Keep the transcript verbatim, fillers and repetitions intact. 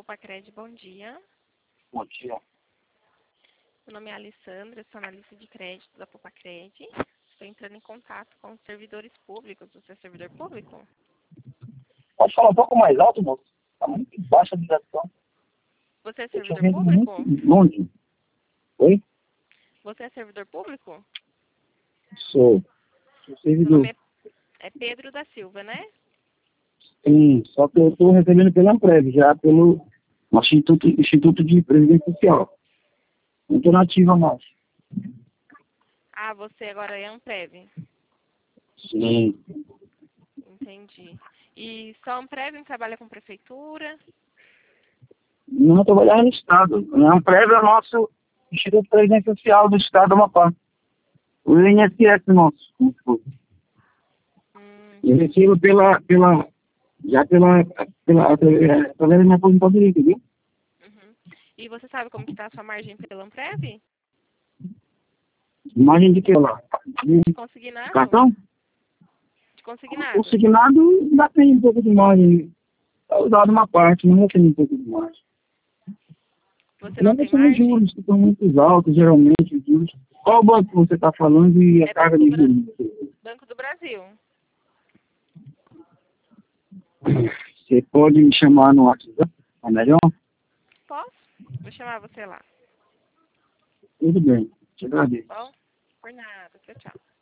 Popacred, bom dia. Bom dia. Meu nome é Alessandra, sou analista de crédito da Popacred. Estou entrando em contato com os servidores públicos. Você é servidor público? Pode falar um pouco mais alto, moço? Está muito baixa a ligação. Você é Estou te servidor ouvindo público? muito longe. Oi? Você é servidor público? Sou. Sou Meu servidor. nome é, é Pedro da Silva, né? Sim, só que eu estou recebendo pela Amprev, já pelo Instituto, Instituto de Previdência Social. Não estou nativa mais. Ah, você agora é Amprev. Sim. Entendi. E só Amprev não trabalha com prefeitura? Não trabalhava no Estado. A Amprev é o nosso Instituto de Previdência Social do Estado do Amapá. O I N S S nosso. Hum, Eu recebo pela, pela, já pela, pela, através da minha aposentadoria, entendeu? uhum. E você sabe como que está a sua margem pela Amprev? Imagem de que lá? De De consignado? cartão? De consignado. Consignado ainda tem um pouco de margem. Está usado uma parte, não tem um pouco de margem. Você não tem são os margem? juros que estão muito altos, geralmente, os juros. Qual banco você está falando e a É carga Banco, de Bra... juros? Banco do Brasil. Você pode me chamar no WhatsApp? É melhor? Posso? Vou chamar você lá. Tudo bem. Te agradeço. Bom? Por nada. Tchau, tchau.